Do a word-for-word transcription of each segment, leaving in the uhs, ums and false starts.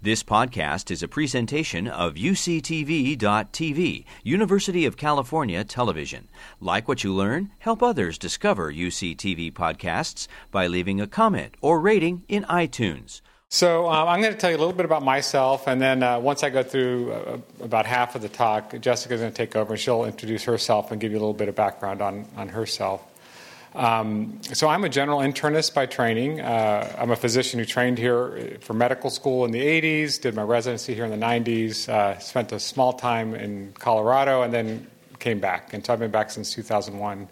This podcast is a presentation of U C T V dot T V, University of California Television. Like what you learn? Help others discover U C T V podcasts by leaving a comment or rating in iTunes. So um, I'm going to tell you a little bit about myself, and then uh, once I go through uh, about half of the talk, Jessica's going to take over, and she'll introduce herself and give you a little bit of background on, on herself. Um, so I'm a general internist by training. Uh, I'm a physician who trained here for medical school in the eighties, did my residency here in the nineties, uh, spent a small time in Colorado, and then came back. And so I've been back since two thousand one.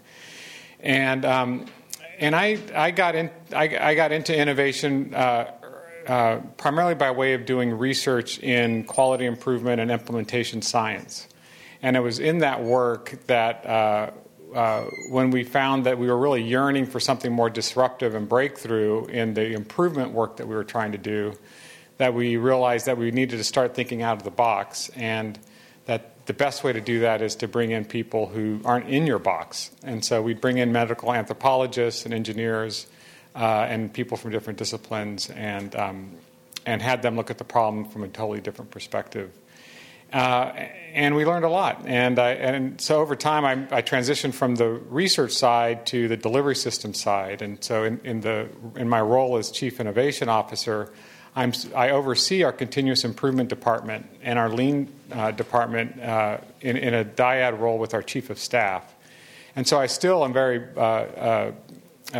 And um, and I I got in I, I got into innovation uh, uh, primarily by way of doing research in quality improvement and implementation science. And it was in that work that uh, Uh, when we found that we were really yearning for something more disruptive and breakthrough in the improvement work that we were trying to do, that we realized that we needed to start thinking out of the box, and that the best way to do that is to bring in people who aren't in your box. And so we'd bring in medical anthropologists and engineers uh, and people from different disciplines, and um, and had them look at the problem from a totally different perspective. Uh, and we learned a lot. And, I, and so over time, I, I transitioned from the research side to the delivery system side. And so in, in, the, in my role as Chief Innovation Officer, I'm, I oversee our continuous improvement department and our lean uh, department uh, in, in a dyad role with our Chief of Staff. And so I still am very uh, uh, uh,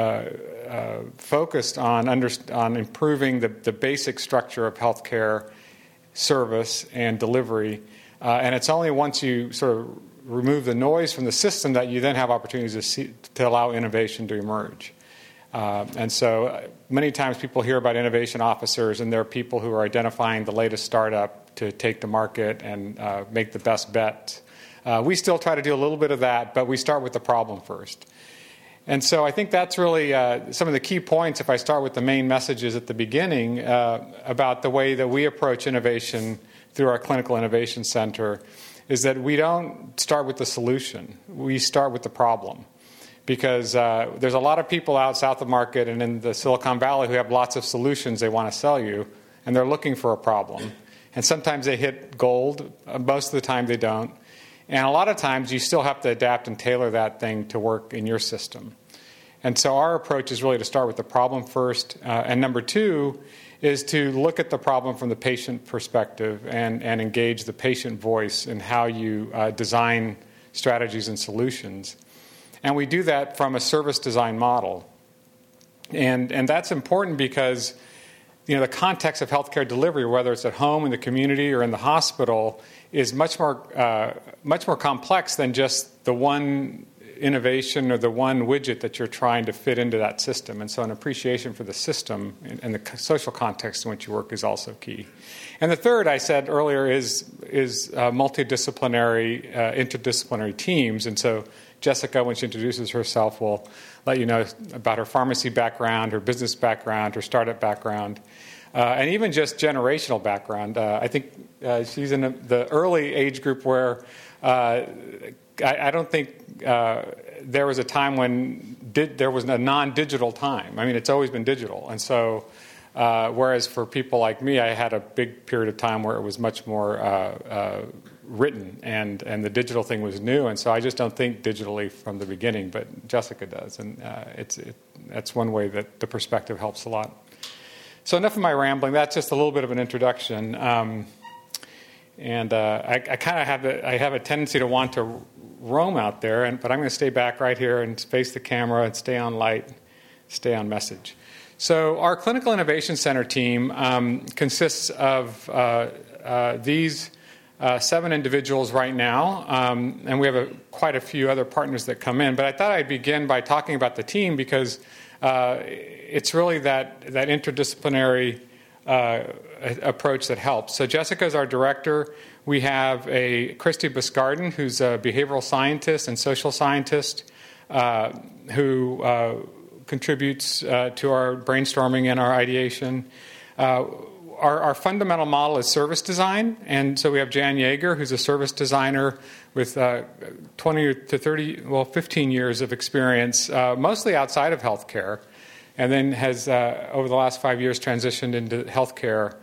uh, focused on, under, on improving the, the basic structure of healthcare service and delivery, uh, and it's only once you sort of remove the noise from the system that you then have opportunities to, see, to allow innovation to emerge. Uh, and so many times people hear about innovation officers, and they're people who are identifying the latest startup to take to market and uh, make the best bet. Uh, we still try to do a little bit of that, but we start with the problem first. And so I think that's really uh, some of the key points, if I start with the main messages at the beginning, uh, about the way that we approach innovation through our Clinical Innovation Center, is that we don't start with the solution. We start with the problem. Because uh, there's a lot of people out south of market and in the Silicon Valley who have lots of solutions they want to sell you, and they're looking for a problem. And sometimes they hit gold. Most of the time they don't. And a lot of times you still have to adapt and tailor that thing to work in your system. And so our approach is really to start with the problem first. Uh, and number two is to look at the problem from the patient perspective and, and engage the patient voice in how you uh, design strategies and solutions. And we do that from a service design model. And, and that's important because, you know, the context of healthcare delivery, whether it's at home, in the community, or in the hospital, is much more uh, much more complex than just the one innovation or the one widget that you're trying to fit into that system. And so an appreciation for the system and, and the social context in which you work is also key. And the third, I said earlier, is is uh, multidisciplinary, uh, interdisciplinary teams. And so Jessica, when she introduces herself, will let you know about her pharmacy background, her business background, her startup background. Uh, and even just generational background. Uh, I think uh, she's in a, the early age group where uh, I, I don't think uh, there was a time when di- there was a non-digital time. I mean, it's always been digital. And so, uh, whereas for people like me, I had a big period of time where it was much more uh, uh, written, and, and the digital thing was new. And so I just don't think digitally from the beginning, but Jessica does. And uh, it's it, that's one way that the perspective helps a lot. So enough of my rambling. That's just a little bit of an introduction, um, and uh, I, I kind of have a, I have a tendency to want to roam out there, and, but I'm going to stay back right here and face the camera and stay on light, stay on message. So our Clinical Innovation Center team um, consists of uh, uh, these uh, seven individuals right now, um, and we have a, quite a few other partners that come in. But I thought I'd begin by talking about the team because Uh, it's really that, that interdisciplinary uh, approach that helps. So Jessica is our director. We have a Christy Biscarden, who's a behavioral scientist and social scientist uh, who uh, contributes uh, to our brainstorming and our ideation. Uh, our, our fundamental model is service design, and so we have Jan Yeager, who's a service designer with uh, twenty to thirty, well, fifteen years of experience, uh, mostly outside of healthcare, and then has, uh, over the last five years, transitioned into healthcare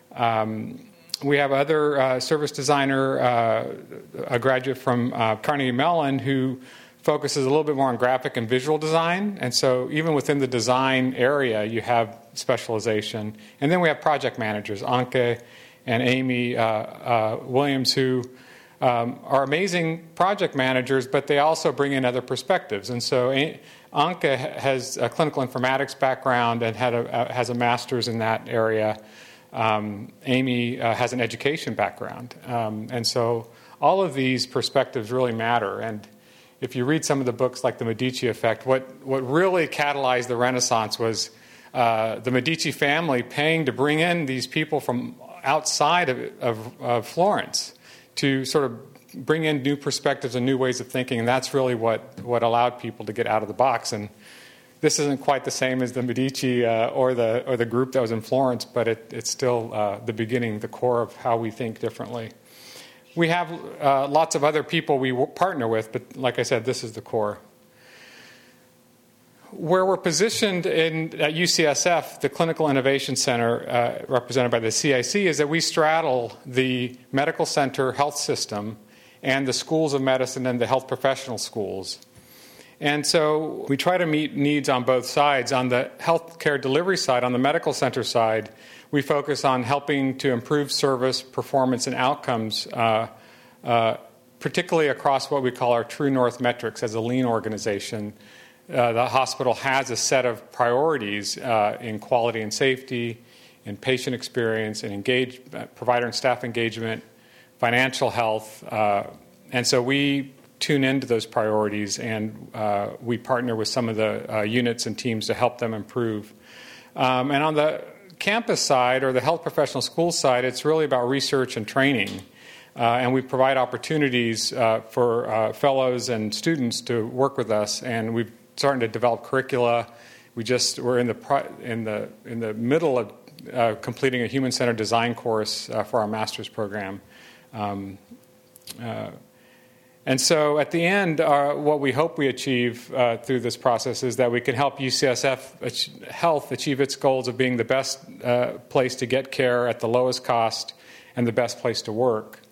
Um, we have other uh, service designer, uh, a graduate from uh, Carnegie Mellon, who focuses a little bit more on graphic and visual design. And so even within the design area, you have specialization. And then we have project managers, Anke and Amy uh, uh, Williams, who um, are amazing project managers, but they also bring in other perspectives. And so Anke has a clinical informatics background and had a, has a master's in that area. Um, Amy uh, has an education background. Um, and so all of these perspectives really matter. And if you read some of the books like The Medici Effect, what, what really catalyzed the Renaissance was uh, the Medici family paying to bring in these people from outside of, of, of Florence to sort of bring in new perspectives and new ways of thinking. And that's really what, what allowed people to get out of the box. And this isn't quite the same as the Medici uh, or the or the group that was in Florence, but it, it's still uh, the beginning, the core of how we think differently. We have uh, lots of other people we partner with, but like I said, this is the core. Where we're positioned in at U C S F, the Clinical Innovation Center, uh, represented by the C I C, is that we straddle the medical center health system and the schools of medicine and the health professional schools. And so we try to meet needs on both sides. On the healthcare delivery side, on the medical center side, we focus on helping to improve service, performance, and outcomes, uh, uh, particularly across what we call our True North metrics as a lean organization. Uh, the hospital has a set of priorities uh, in quality and safety, in patient experience, in engage, uh, provider and staff engagement, financial health. Uh, and so we tune into those priorities, and uh, we partner with some of the uh, units and teams to help them improve. Um, and on the campus side, or the health professional school side, it's really about research and training. Uh, and we provide opportunities uh, for uh, fellows and students to work with us, and we've starting to develop curricula. We just we're in the pro, in the in the middle of uh, completing a human-centered design course uh, for our master's program. Um, uh, and so at the end, uh, what we hope we achieve uh, through this process is that we can help U C S F ach- Health achieve its goals of being the best uh, place to get care at the lowest cost and the best place to work.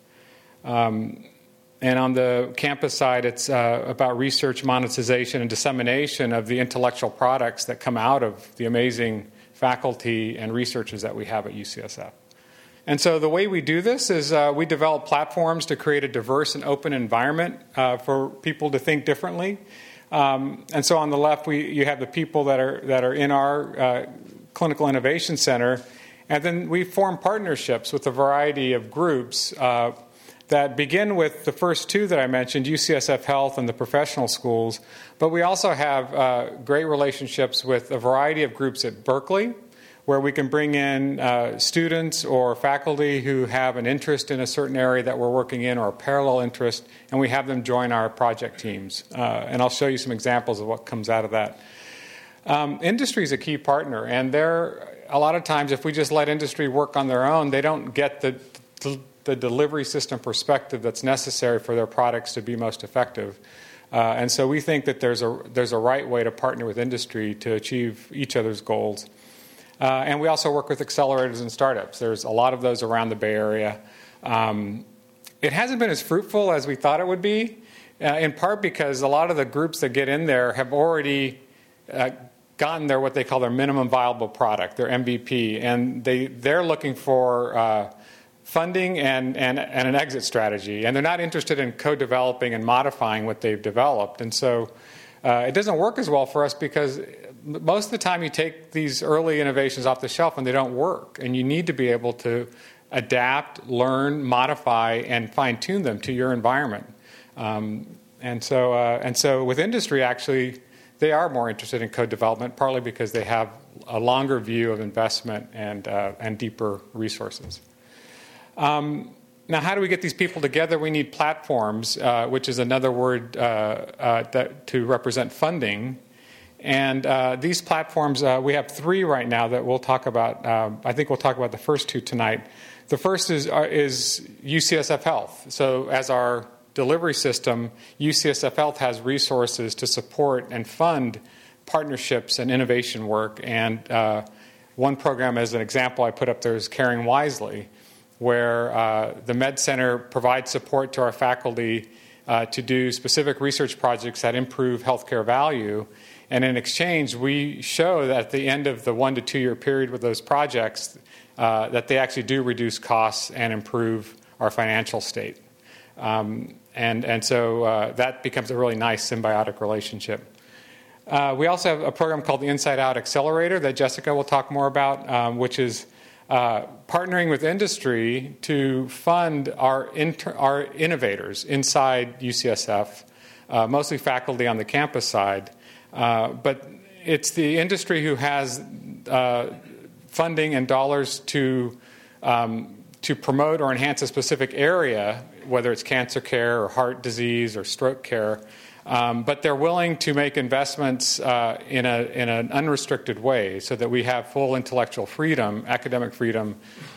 Um, And on the campus side, it's uh, about research, monetization, and dissemination of the intellectual products that come out of the amazing faculty and researchers that we have at U C S F. And so the way we do this is uh, we develop platforms to create a diverse and open environment uh, for people to think differently. Um, and so on the left, we you have the people that are that are in our uh, Clinical Innovation Center, and then we form partnerships with a variety of groups uh, that begin with the first two that I mentioned, U C S F Health and the professional schools. But we also have uh, great relationships with a variety of groups at Berkeley, where we can bring in uh, students or faculty who have an interest in a certain area that we're working in or a parallel interest, and we have them join our project teams. Uh, and I'll show you some examples of what comes out of that. Um, industry is a key partner, and they're, a lot of times if we just let industry work on their own, they don't get the, the the delivery system perspective that's necessary for their products to be most effective. Uh, and so we think that there's a there's a right way to partner with industry to achieve each other's goals. Uh, and we also work with accelerators and startups. There's a lot of those around the Bay Area. Um, it hasn't been as fruitful as we thought it would be, uh, in part because a lot of the groups that get in there have already uh, gotten their what they call their minimum viable product, their M V P, and they they're looking for uh, funding and, and, and an exit strategy. And they're not interested in co-developing and modifying what they've developed. And so uh, it doesn't work as well for us because most of the time you take these early innovations off the shelf and they don't work. And you need to be able to adapt, learn, modify, and fine-tune them to your environment. Um, and so uh, and so with industry, actually, they are more interested in co-development, partly because they have a longer view of investment and, uh, and deeper resources. Um, now, how do we get these people together? We need platforms, uh, which is another word uh, uh, that, to represent funding. And uh, these platforms, uh, we have three right now that we'll talk about. Uh, I think we'll talk about the first two tonight. The first is, uh, is U C S F Health. So as our delivery system, U C S F Health has resources to support and fund partnerships and innovation work. And uh, one program, as an example, I put up there is Caring Wisely, where uh, the Med Center provides support to our faculty uh, to do specific research projects that improve healthcare value. And in exchange, we show that at the end of the one to two year period with those projects, uh, that they actually do reduce costs and improve our financial state. Um, and, and so uh, that becomes a really nice symbiotic relationship. Uh, we also have a program called the Inside Out Accelerator that Jessica will talk more about, um, which is uh, partnering with industry to fund our, inter- our innovators inside U C S F, uh, mostly faculty on the campus side. Uh, but it's the industry who has uh, funding and dollars to um, to promote or enhance a specific area, whether it's cancer care or heart disease or stroke care. Um, but they're willing to make investments uh, in a in an unrestricted way, so that we have full intellectual freedom, academic freedom,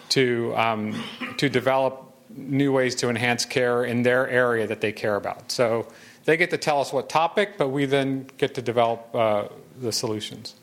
to um, to develop new ways to enhance care in their area that they care about. So they get to tell us what topic, but we then get to develop uh, the solutions.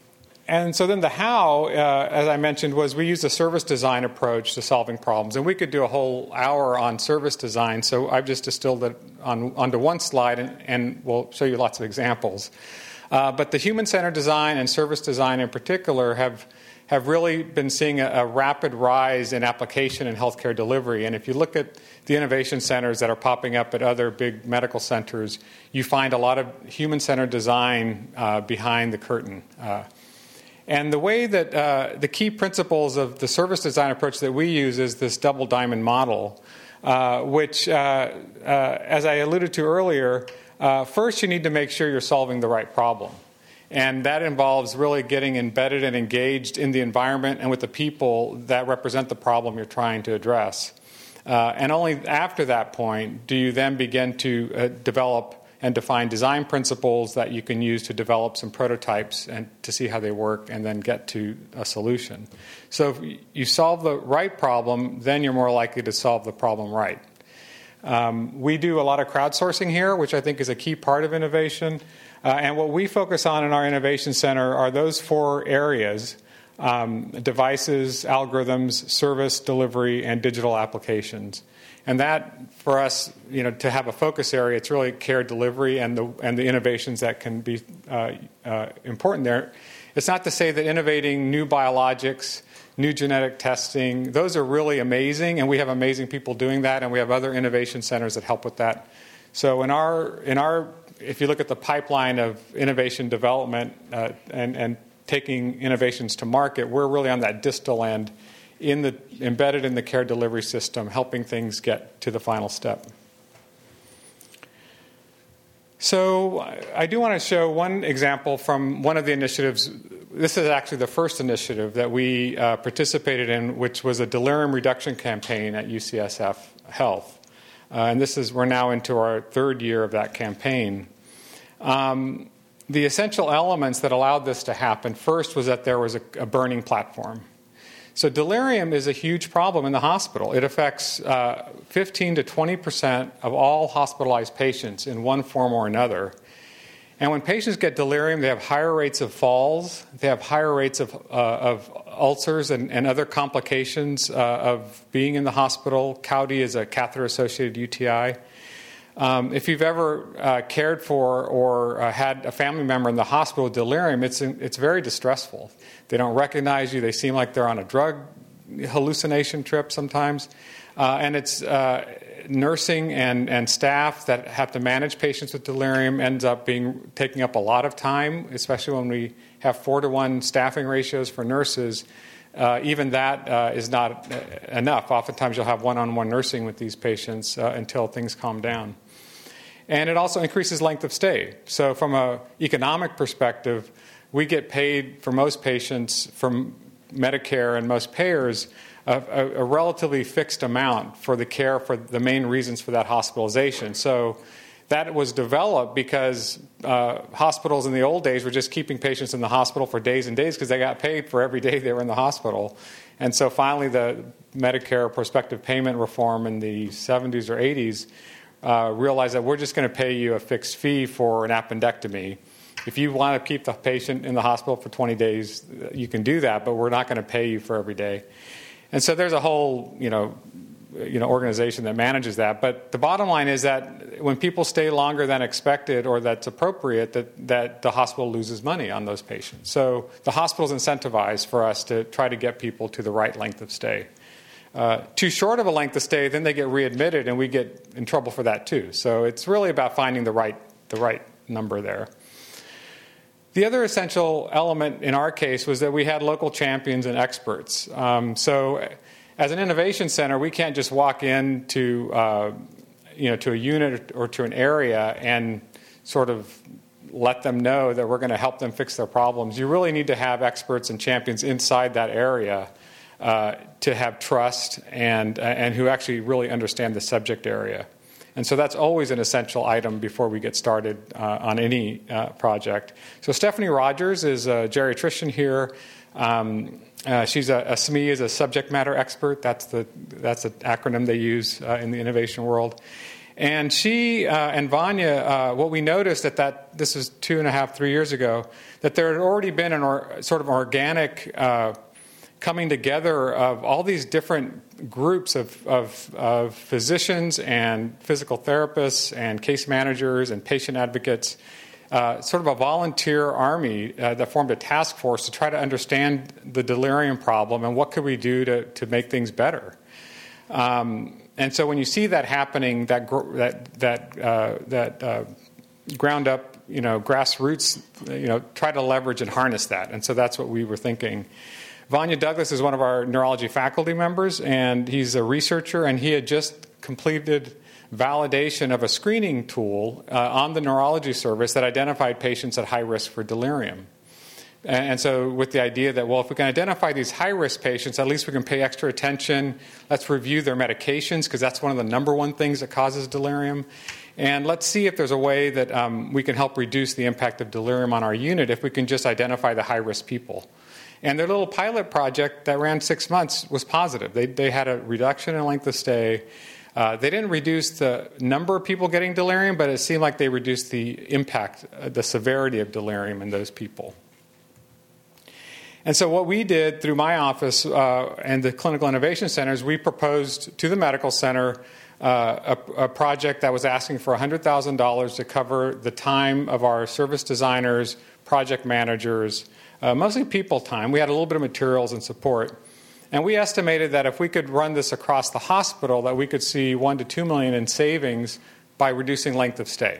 And so then the how, uh, as I mentioned, was we used a service design approach to solving problems. And we could do a whole hour on service design, so I've just distilled it on, onto one slide, and, and we'll show you lots of examples. Uh, but the human-centered design and service design in particular have have really been seeing a, a rapid rise in application in healthcare delivery. And if you look at the innovation centers that are popping up at other big medical centers, you find a lot of human-centered design uh, behind the curtain. Uh, and the way that uh, the key principles of the service design approach that we use is this double diamond model, uh, which, uh, uh, as I alluded to earlier, uh, first you need to make sure you're solving the right problem. And that involves really getting embedded and engaged in the environment and with the people that represent the problem you're trying to address. Uh, and only after that point do you then begin to uh, develop and define design principles that you can use to develop some prototypes and to see how they work and then get to a solution. So if you solve the right problem, then you're more likely to solve the problem right. Um, we do a lot of crowdsourcing here, which I think is a key part of innovation. Uh, and what we focus on in our innovation center are those four areas: um, devices, algorithms, service delivery, and digital applications. And that, for us, you know, to have a focus area, it's really care delivery and the and the innovations that can be uh, uh, important there. It's not to say that innovating new biologics, new genetic testing, those are really amazing, and we have amazing people doing that, and we have other innovation centers that help with that. So in our in our if you look at the pipeline of innovation development uh, and, and taking innovations to market, we're really on that distal end, in the, embedded in the care delivery system, helping things get to the final step. So I do want to show one example from one of the initiatives. This is actually the first initiative that we uh, participated in, which was a delirium reduction campaign at U C S F Health. Uh, and this is, we're now into our third year of that campaign. Um, the essential elements that allowed this to happen, first, was that there was a, a burning platform. So delirium is a huge problem in the hospital. It affects uh, fifteen to twenty percent of all hospitalized patients in one form or another. And when patients get delirium, they have higher rates of falls, they have higher rates of, uh, of ulcers and, and other complications uh, of being in the hospital. C A U D is a catheter-associated U T I. Um, if you've ever uh, cared for or uh, had a family member in the hospital with delirium, it's it's very distressful. They don't recognize you. They seem like they're on a drug hallucination trip sometimes. Uh, and it's uh, nursing and, and staff that have to manage patients with delirium ends up being taking up a lot of time, especially when we have four to one staffing ratios for nurses. Uh, even that uh, is not uh, enough. Oftentimes you'll have one-on-one nursing with these patients uh, until things calm down. And it also increases length of stay. So from an economic perspective, we get paid for most patients from Medicare and most payers a, a, a relatively fixed amount for the care for the main reasons for that hospitalization. So that was developed because uh, hospitals in the old days were just keeping patients in the hospital for days and days because they got paid for every day they were in the hospital. And so finally the Medicare prospective payment reform in the seventies or eighties uh, realized that we're just going to pay you a fixed fee for an appendectomy. if you want to keep the patient in the hospital for twenty days, you can do that, but we're not going to pay you for every day. And so there's a whole, you know, you know, organization that manages that. But the bottom line is that when people stay longer than expected or that's appropriate, that, that the hospital loses money on those patients. So the hospital's incentivized for us to try to get people to the right length of stay. Uh, too short of a length of stay, then they get readmitted, and we get in trouble for that too. So it's really about finding the right the right number there. The other essential element in our case was that we had local champions and experts. Um, so as an innovation center, we can't just walk into uh, you know to a unit or to an area and sort of let them know that we're going to help them fix their problems. You really need to have experts and champions inside that area uh, to have trust and and who actually really understand the subject area. And so that's always an essential item before we get started uh, on any uh, project. So Stephanie Rogers is a geriatrician here. Um, uh, she's a, a S M E, is a subject matter expert. That's the that's an acronym they use uh, in the innovation world. And she uh, and Vanya, uh, what we noticed at that, this is two and a half, three years ago, that there had already been an or, sort of organic uh, coming together of all these different groups of, of, of physicians and physical therapists and case managers and patient advocates, uh, sort of a volunteer army uh, that formed a task force to try to understand the delirium problem and what could we do to, to make things better. Um, and so when you see that happening, that that that uh, that uh, ground up, you know, grassroots, you know, try to leverage and harness that. And so that's what we were thinking. Vanya Douglas is one of our neurology faculty members, and he's a researcher, and he had just completed validation of a screening tool uh, on the neurology service that identified patients at high risk for delirium. And, and so with the idea that, well, if we can identify these high-risk patients, at least we can pay extra attention. Let's review their medications, because that's one of the number one things that causes delirium. And let's see if there's a way that um, we can help reduce the impact of delirium on our unit if we can just identify the high-risk people. And their little pilot project that ran six months was positive. They, they had a reduction in length of stay. Uh, they didn't reduce the number of people getting delirium, but it seemed like they reduced the impact, uh, the severity of delirium in those people. And so what we did through my office uh, and the Clinical Innovation Centers, we proposed to the medical center uh, a, a project that was asking for one hundred thousand dollars to cover the time of our service designers, project managers, Uh, mostly people time. We had a little bit of materials and support. And we estimated that if we could run this across the hospital, that we could see one to two million in savings by reducing length of stay.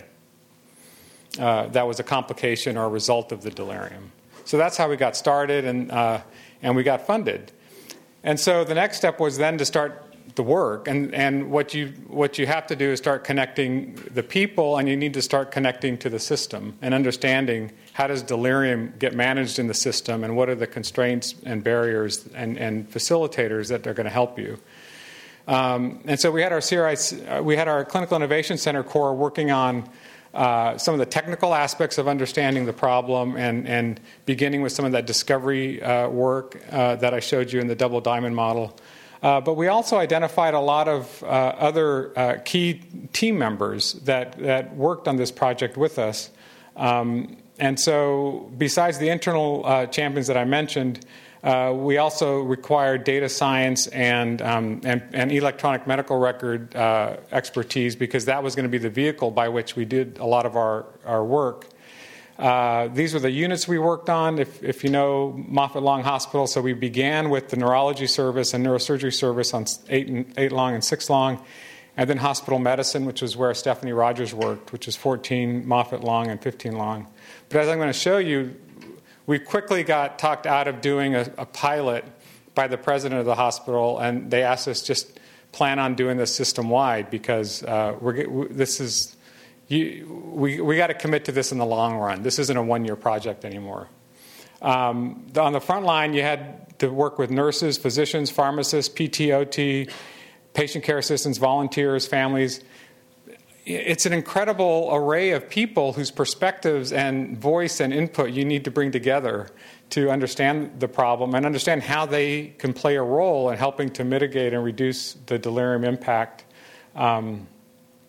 Uh, that was a complication or a result of the delirium. So that's how we got started, and uh, and we got funded. And so the next step was then to start the work. And, and what you what you have to do is start connecting the people, and you need to start connecting to the system and understanding how does delirium get managed in the system, and what are the constraints and barriers and, and facilitators that are going to help you. Um, and so we had our C R I, we had our Clinical Innovation Center core working on uh, some of the technical aspects of understanding the problem, and, and beginning with some of that discovery uh, work uh, that I showed you in the double diamond model. Uh, but we also identified a lot of uh, other uh, key team members that, that worked on this project with us. Um, and so besides the internal uh, champions that I mentioned, uh, we also required data science and, um, and, and electronic medical record uh, expertise, because that was going to be the vehicle by which we did a lot of our, our work. Uh, these were the units we worked on, if, if you know Moffitt Long Hospital. So we began with the neurology service and neurosurgery service on eight, and, eight long and six long, and then hospital medicine, which is where Stephanie Rogers worked, which is fourteen Moffitt Long and fifteen long. But as I'm going to show you, we quickly got talked out of doing a, a pilot by the president of the hospital, and they asked us just plan on doing this system-wide, because uh, we're, this is... You, we we got to commit to this in the long run. This isn't a one-year project anymore. Um, the, on the front line, you had to work with nurses, physicians, pharmacists, P T, O T, patient care assistants, volunteers, families. It's an incredible array of people whose perspectives and voice and input you need to bring together to understand the problem and understand how they can play a role in helping to mitigate and reduce the delirium impact. Um,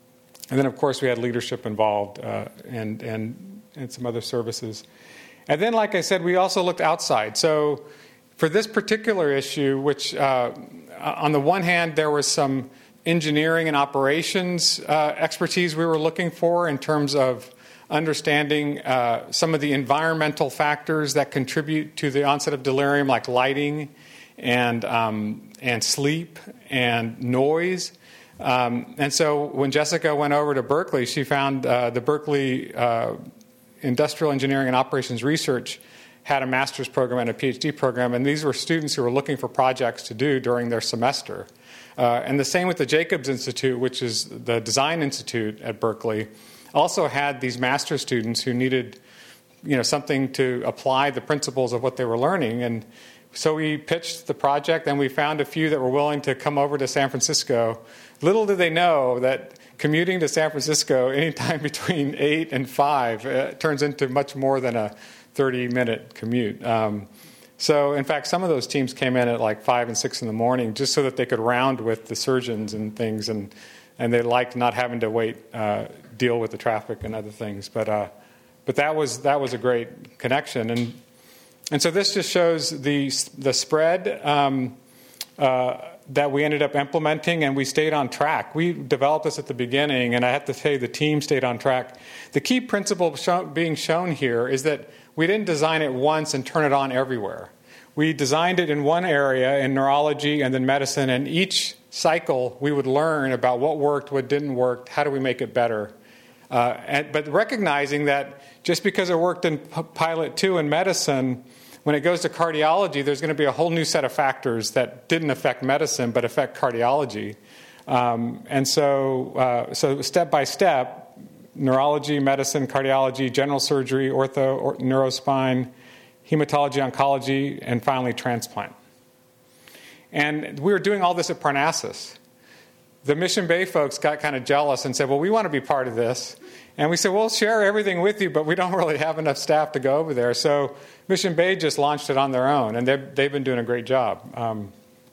And then, of course, we had leadership involved uh, and, and, and some other services. And then, like I said, we also looked outside. So for this particular issue, which uh, on the one hand, there was some engineering and operations uh, expertise we were looking for in terms of understanding uh, some of the environmental factors that contribute to the onset of delirium, like lighting and, um, and sleep and noise. Um, and so when Jessica went over to Berkeley, she found uh, the Berkeley uh, Industrial Engineering and Operations Research had a master's program and a PhD program, and these were students who were looking for projects to do during their semester. Uh, and the same with the Jacobs Institute, which is the design institute at Berkeley, also had these master's students who needed, you know, something to apply the principles of what they were learning. And so we pitched the project, and we found a few that were willing to come over to San Francisco. Little did they know that commuting to San Francisco anytime between eight and five uh, turns into much more than a thirty-minute commute. Um, so, in fact, some of those teams came in at like five and six in the morning just so that they could round with the surgeons and things, and and they liked not having to wait, uh, deal with the traffic and other things. But uh, but that was that was a great connection, and and so this just shows the the spread. Um, uh, that we ended up implementing, and we stayed on track. We developed this at the beginning, and I have to say the team stayed on track. The key principle show, being shown here is that we didn't design it once and turn it on everywhere. We designed it in one area, in neurology and then medicine, and each cycle we would learn about what worked, what didn't work, how do we make it better. Uh, and, but recognizing that just because it worked in P- Pilot two in medicine, when it goes to cardiology, there's going to be a whole new set of factors that didn't affect medicine but affect cardiology. Um, and so, uh, so step by step, neurology, medicine, cardiology, general surgery, ortho, or neurospine, hematology, oncology, and finally transplant. And we were doing all this at Parnassus. The Mission Bay folks got kind of jealous and said, well, we want to be part of this. And we said, we'll share everything with you, but we don't really have enough staff to go over there. So Mission Bay just launched it on their own, and they've, they've been doing a great job. Um,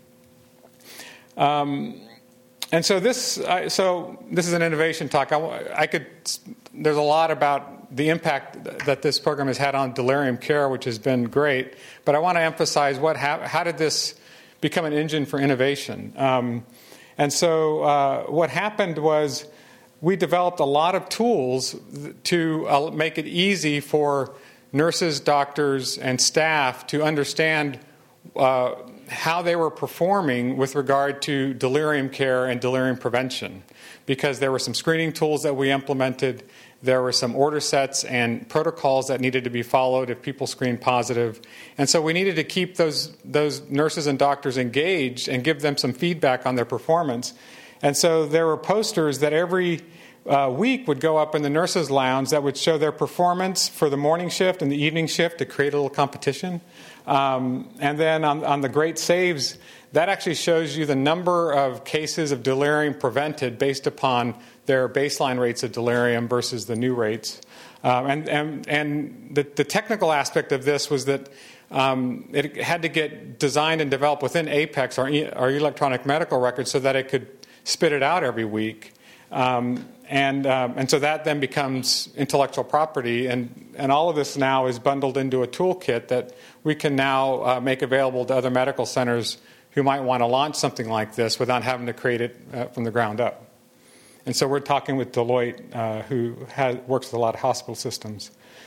um, and so this, uh, so this is an innovation talk. I, I could. There's a lot about the impact that this program has had on delirium care, which has been great. But I want to emphasize what how, how did this become an engine for innovation? Um, and so uh, what happened was, we developed a lot of tools to uh, make it easy for nurses, doctors, and staff to understand uh, how they were performing with regard to delirium care and delirium prevention. Because there were some screening tools that we implemented, there were some order sets and protocols that needed to be followed if people screened positive. And so we needed to keep those, those nurses and doctors engaged and give them some feedback on their performance. And so there were posters that every uh, week would go up in the nurses' lounge that would show their performance for the morning shift and the evening shift to create a little competition. Um, and then on, on the Great Saves, that actually shows you the number of cases of delirium prevented based upon their baseline rates of delirium versus the new rates. Um, and and, and the, the technical aspect of this was that um, it had to get designed and developed within APEX, our, e- our electronic medical record, so that it could spit it out every week. Um, and um, and so that then becomes intellectual property, and, and all of this now is bundled into a toolkit that we can now uh, make available to other medical centers who might want to launch something like this without having to create it uh, from the ground up. And so we're talking with Deloitte, uh, who has, works with a lot of hospital systems.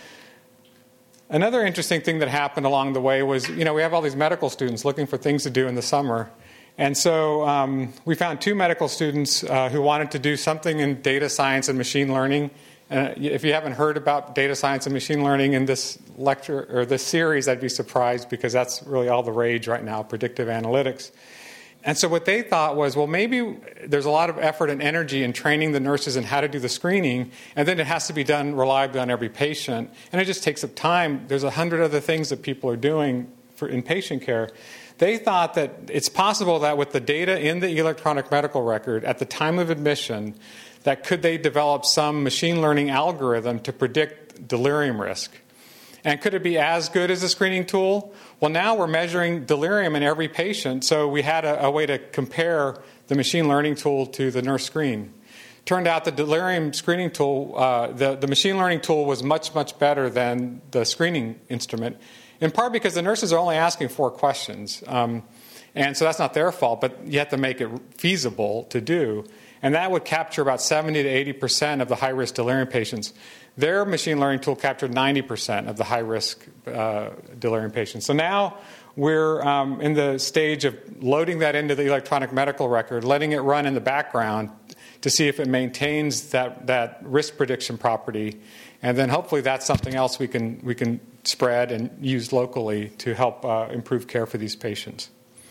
Another interesting thing that happened along the way was, you know, we have all these medical students looking for things to do in the summer. And so um, we found two medical students uh, who wanted to do something in data science and machine learning. Uh, if you haven't heard about data science and machine learning in this lecture or this series, I'd be surprised, because that's really all the rage right now, predictive analytics. And so what they thought was, well, maybe there's a lot of effort and energy in training the nurses in how to do the screening, and then it has to be done reliably on every patient. And it just takes up time. There's a hundred other things that people are doing for, in patient care. They thought that it's possible that with the data in the electronic medical record at the time of admission, that could they develop some machine learning algorithm to predict delirium risk? And could it be as good as a screening tool? Well, now we're measuring delirium in every patient, so we had a, a way to compare the machine learning tool to the nurse screen. turned out the delirium screening tool, uh, the, the machine learning tool was much, much better than the screening instrument, in part because the nurses are only asking four questions. Um, and so that's not their fault, but you have to make it feasible to do. And that would capture about seventy to eighty percent of the high-risk delirium patients. Their machine learning tool captured ninety percent of the high-risk uh, delirium patients. So now we're um, in the stage of loading that into the electronic medical record, letting it run in the background to see if it maintains that, that risk prediction property. And then hopefully that's something else we can, we can spread and use locally to help uh, improve care for these patients.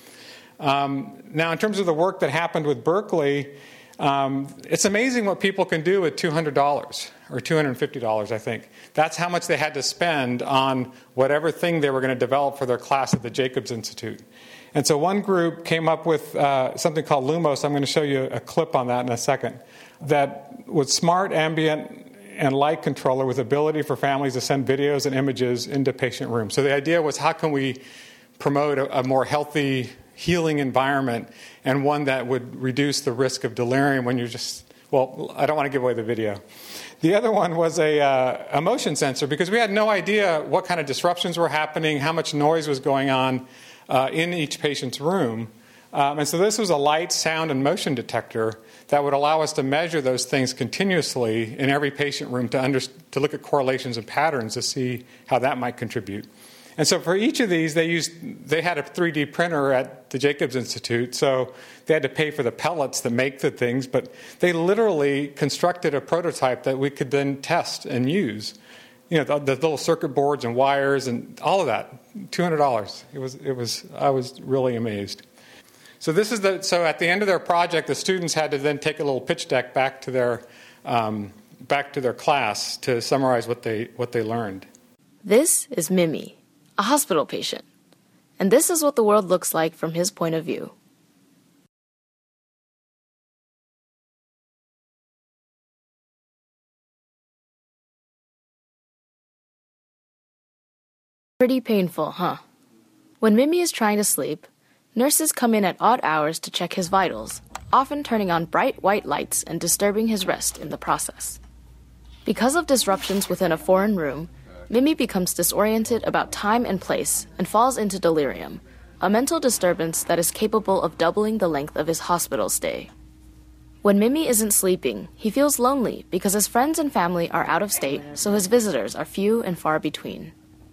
Um, now, in terms of the work that happened with Berkeley, Um, it's amazing what people can do with two hundred dollars or two hundred fifty dollars, I think. That's how much they had to spend on whatever thing they were going to develop for their class at the Jacobs Institute. And so one group came up with uh, something called Lumos. I'm going to show you a clip on that in a second. That was smart ambient and light controller with ability for families to send videos and images into patient rooms. So the idea was, how can we promote a, a more healthy, healing environment, and one that would reduce the risk of delirium when you're just, well, I don't want to give away the video. The other one was a, uh, a motion sensor, because we had no idea what kind of disruptions were happening, how much noise was going on uh, in each patient's room. Um, and so this was a light, sound, and motion detector that would allow us to measure those things continuously in every patient room to, under, to look at correlations and patterns to see how that might contribute. And so for each of these, they used they had a three D printer at the Jacobs Institute, so they had to pay for the pellets that make the things, but they literally constructed a prototype that we could then test and use. You know, the, the little circuit boards and wires and all of that, two hundred dollars. It was, it was, I was really amazed. So this is the, so at the end of their project, the students had to then take a little pitch deck back to their, um, back to their class to summarize what they, what they learned. This is Mimi, a hospital patient, and this is what the world looks like from his point of view. Pretty painful, huh? When Mimi is trying to sleep, nurses come in at odd hours to check his vitals, often turning on bright white lights and disturbing his rest in the process. Because of disruptions within a foreign room, Mimi becomes disoriented about time and place and falls into delirium, a mental disturbance that is capable of doubling the length of his hospital stay. When Mimi isn't sleeping, he feels lonely because his friends and family are out of state, so his visitors are few and far between.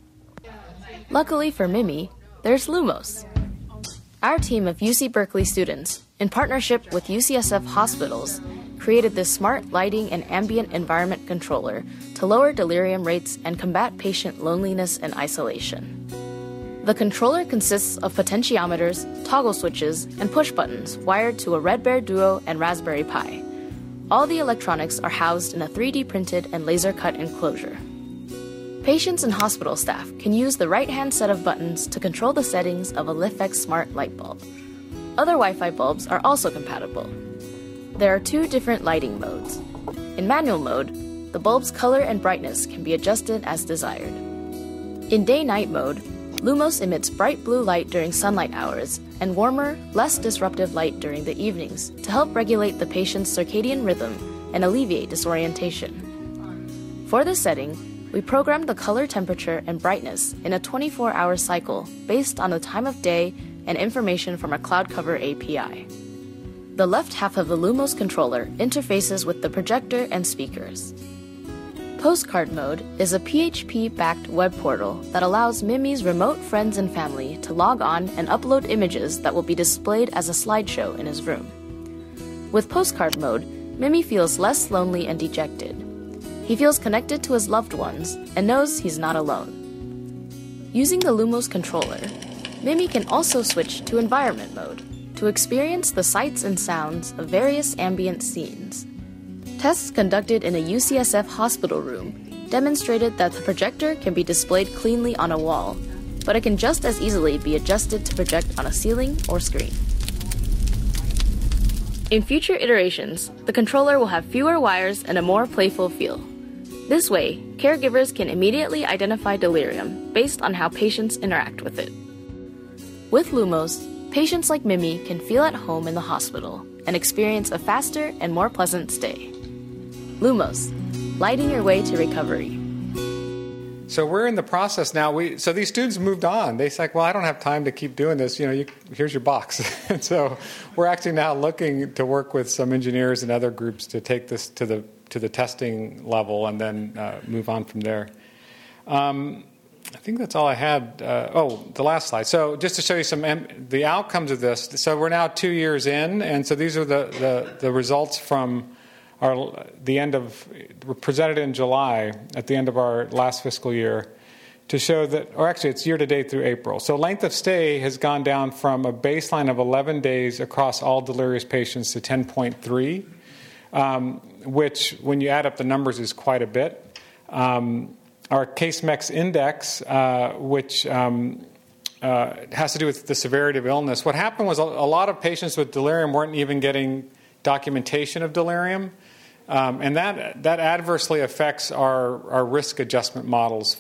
Luckily for Mimi, there's Lumos. Our team of U C Berkeley students, in partnership with U C S F hospitals, created this smart lighting and ambient environment controller to lower delirium rates and combat patient loneliness and isolation. The controller consists of potentiometers, toggle switches, and push buttons wired to a Red Bear Duo and Raspberry Pi. All the electronics are housed in a three D printed and laser-cut enclosure. Patients and hospital staff can use the right-hand set of buttons to control the settings of a LiftX smart light bulb. Other Wi-Fi bulbs are also compatible. There are two different lighting modes. In manual mode, the bulb's color and brightness can be adjusted as desired. In day-night mode, Lumos emits bright blue light during sunlight hours and warmer, less disruptive light during the evenings to help regulate the patient's circadian rhythm and alleviate disorientation. For this setting, we programmed the color temperature and brightness in a twenty-four hour cycle based on the time of day and information from a CloudCover A P I. The left half of the Lumos controller interfaces with the projector and speakers. Postcard Mode is a P H P-backed web portal that allows Mimi's remote friends and family to log on and upload images that will be displayed as a slideshow in his room. With Postcard Mode, Mimi feels less lonely and dejected. He feels connected to his loved ones and knows he's not alone. Using the Lumos controller, Mimi can also switch to Environment Mode to experience the sights and sounds of various ambient scenes. Tests conducted in a U C S F hospital room demonstrated that the projector can be displayed cleanly on a wall, but it can just as easily be adjusted to project on a ceiling or screen. In future iterations, the controller will have fewer wires and a more playful feel. This way, caregivers can immediately identify delirium based on how patients interact with it. With Lumos, patients like Mimi can feel at home in the hospital and experience a faster and more pleasant stay. Lumos, lighting your way to recovery. So we're in the process now. We so these students moved on. They said, "Well, I don't have time to keep doing this. You know, you, here's your box." And so we're actually now looking to work with some engineers and other groups to take this to the to the testing level and then uh, move on from there. Um, I think that's all I had. Uh, oh, the last slide. So just to show you some em- the outcomes of this. So we're now two years in, and so these are the the, the results from. Our, the end of, were presented in July at the end of our last fiscal year to show that, or actually it's year to date through April. So length of stay has gone down from a baseline of eleven days across all delirious patients to ten point three, um, which when you add up the numbers is quite a bit. Um, our Case-Mex index, uh, which um, uh, has to do with the severity of illness. What happened was a, a lot of patients with delirium weren't even getting documentation of delirium. Um, and that that adversely affects our, our risk adjustment models.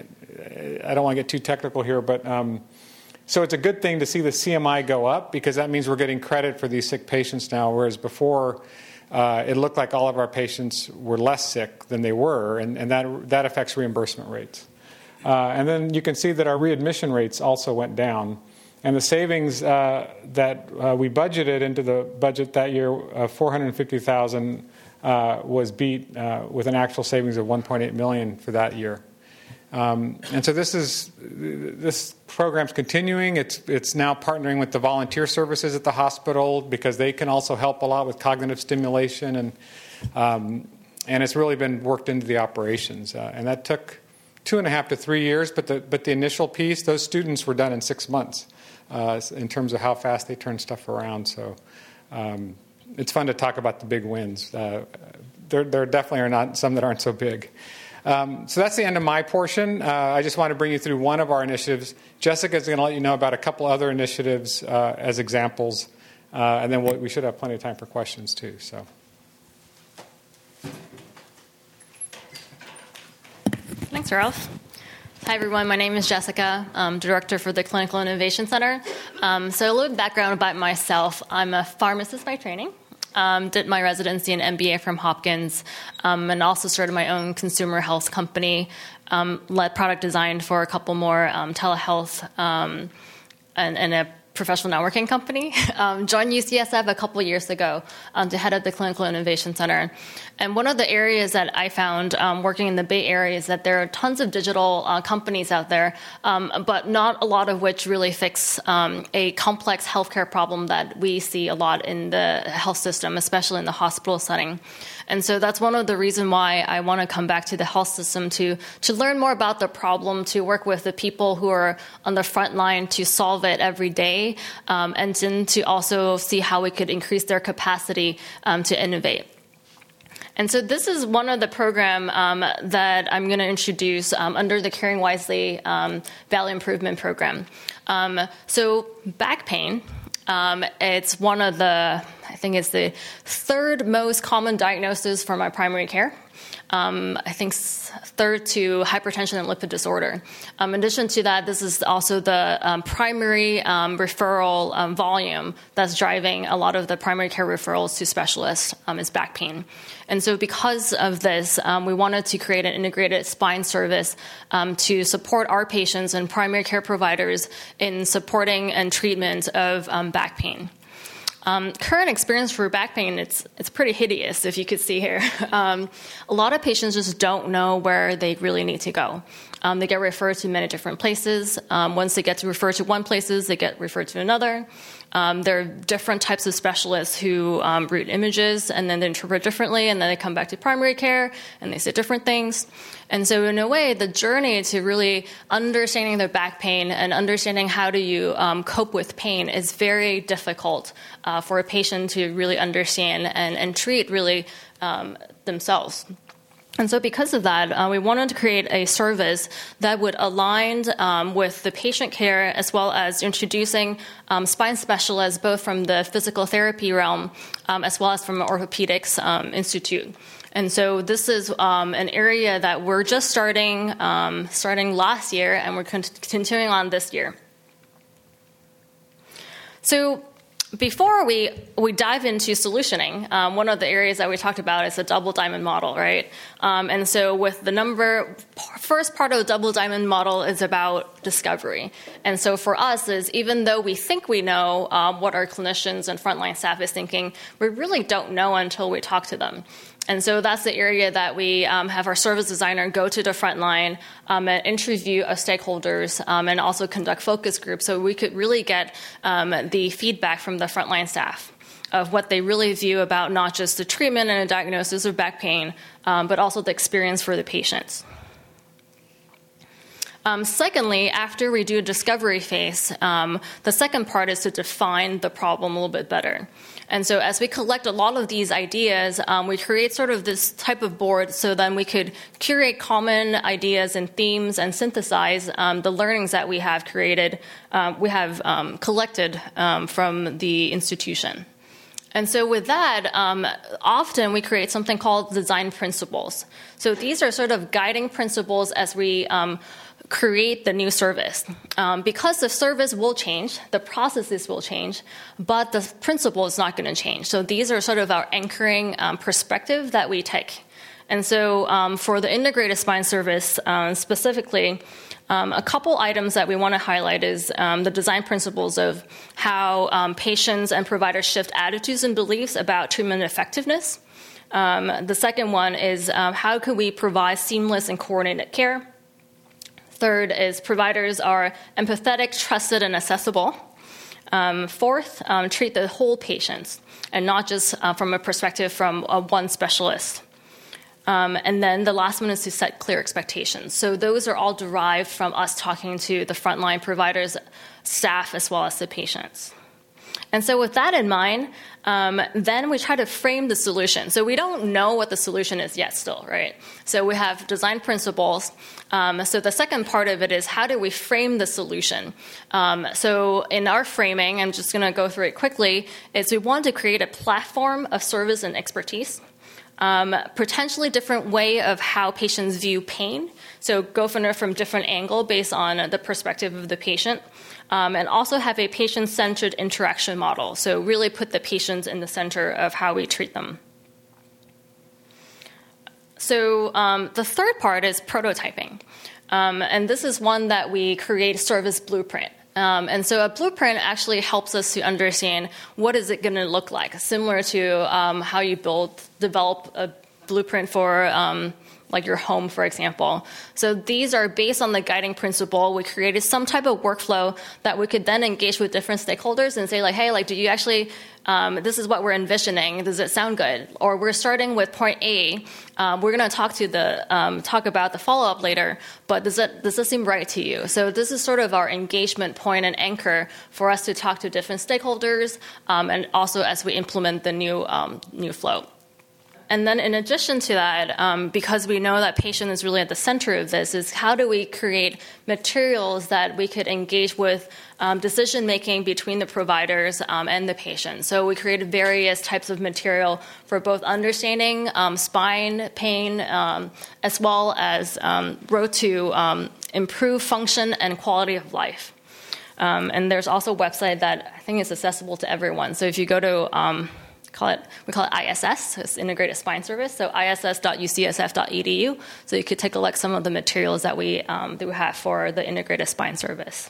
I don't want to get too technical here, but um, so it's a good thing to see the C M I go up because that means we're getting credit for these sick patients now, whereas before uh, it looked like all of our patients were less sick than they were, and, and that that affects reimbursement rates. Uh, and then you can see that our readmission rates also went down. And the savings uh, that uh, we budgeted into the budget that year, uh, four hundred fifty thousand dollars, uh, was beat uh, with an actual savings of one point eight million dollars for that year. Um, and so this is this program's continuing. It's it's now partnering with the volunteer services at the hospital because they can also help a lot with cognitive stimulation, and um, and it's really been worked into the operations. Uh, and that took two and a half to three years, but the but the initial piece, those students were done in six months. Uh, in terms of how fast they turn stuff around. So um, it's fun to talk about the big wins. Uh, there, there definitely are not some that aren't so big. Um, so that's the end of my portion. Uh, I just want to bring you through one of our initiatives. Jessica is going to let you know about a couple other initiatives uh, as examples, uh, and then we'll, we should have plenty of time for questions too. So. Thanks, Ralph. Hi, everyone. My name is Jessica. I'm Director for the Clinical Innovation Center. Um, so a little background about myself. I'm a pharmacist by training. Um, did my residency and M B A from Hopkins, um, and also started my own consumer health company, um, led product design for a couple more um, telehealth um, and, and a professional networking company. Um, joined U C S F a couple years ago um, to head up the Clinical Innovation Center. And one of the areas that I found um, working in the Bay Area is that there are tons of digital uh, companies out there, um, but not a lot of which really fix um, a complex healthcare problem that we see a lot in the health system, especially in the hospital setting. And so that's one of the reasons why I want to come back to the health system to to learn more about the problem, to work with the people who are on the front line to solve it every day, um, and then to also see how we could increase their capacity um, to innovate. And so this is one of the program um, that I'm going to introduce um, under the Caring Wisely um, Value Improvement Program. Um, so back pain. Um, it's one of the, I think it's the third most common diagnosis for my primary care. Um, I think third to hypertension and lipid disorder. Um, in addition to that, this is also the um, primary um, referral um, volume that's driving a lot of the primary care referrals to specialists um, is back pain. And so because of this, um, we wanted to create an integrated spine service um, to support our patients and primary care providers in supporting and treatment of um, back pain. Um, current experience for back pain, it's it's pretty hideous, if you could see here. Um, a lot of patients just don't know where they really need to go. Um, they get referred to many different places. Um, once they get to refer to one places, they get referred to another. Um, there are different types of specialists who um, read images and then they interpret differently, and then they come back to primary care and they say different things. And so in a way, the journey to really understanding their back pain and understanding how do you um, cope with pain is very difficult uh, for a patient to really understand and, and treat really um, themselves. And so because of that, uh, we wanted to create a service that would align um, with the patient care as well as introducing um, spine specialists both from the physical therapy realm um, as well as from an orthopedics um, institute. And so this is um, an area that we're just starting, um, starting last year, and we're con- continuing on this year. So before we, we dive into solutioning, um, one of the areas that we talked about is the double diamond model, right? Um, and so with the number, first part of the double diamond model is about discovery. And so for us is even though we think we know um, what our clinicians and frontline staff is thinking, we really don't know until we talk to them. And so that's the area that we um, have our service designer go to the front line um, and interview our stakeholders um, and also conduct focus groups so we could really get um, the feedback from the frontline staff of what they really view about not just the treatment and a diagnosis of back pain, um, but also the experience for the patients. Um, secondly, after we do a discovery phase, um, the second part is to define the problem a little bit better. And so as we collect a lot of these ideas, um, we create sort of this type of board so then we could curate common ideas and themes and synthesize um, the learnings that we have created, um, we have um, collected um, from the institution. And so with that, um, often we create something called design principles. So these are sort of guiding principles as we um, create the new service. Um, because the service will change, the processes will change, but the principle is not going to change. So these are sort of our anchoring um, perspective that we take. And so um, for the integrated spine service um, specifically, um, a couple items that we want to highlight is um, the design principles of how um, patients and providers shift attitudes and beliefs about treatment effectiveness. Um, the second one is um, how can we provide seamless and coordinated care. Third is providers are empathetic, trusted, and accessible. Um, fourth, um, treat the whole patients and not just uh, from a perspective from uh, one specialist. Um, and then the last one is to set clear expectations. So those are all derived from us talking to the frontline providers, staff, as well as the patients. And so with that in mind, um, then we try to frame the solution. So we don't know what the solution is yet still, right? So we have design principles. Um, so the second part of it is how do we frame the solution? Um, so in our framing, I'm just going to go through it quickly, is we want to create a platform of service and expertise. Um, potentially different way of how patients view pain. So go from, from different angle based on the perspective of the patient. Um, and also have a patient-centered interaction model. So really put the patients in the center of how we treat them. So um, the third part is prototyping. Um, and this is one that we create service blueprint. Um, and so a blueprint actually helps us to understand what is it going to look like, similar to um, how you build, develop a blueprint for um, like your home, for example. So these are based on the guiding principle. We created some type of workflow that we could then engage with different stakeholders and say, like, hey, like, do you actually, um, this is what we're envisioning. Does it sound good? Or we're starting with point A. Um, we're going to talk to the um, talk about the follow-up later. But does it does this seem right to you? So this is sort of our engagement point and anchor for us to talk to different stakeholders, um, and also as we implement the new um, new flow. And then in addition to that, um, because we know that patient is really at the center of this, is how do we create materials that we could engage with um, decision-making between the providers um, and the patient. So we created various types of material for both understanding um, spine pain um, as well as um, road to um, improve function and quality of life. Um, and there's also a website that I think is accessible to everyone. So if you go to... Um, Call it, we call it I S S, so it's Integrated Spine Service, so I S S dot U C S F dot E D U. So you could take a look at some of the materials that we, um, that we have for the Integrated Spine Service.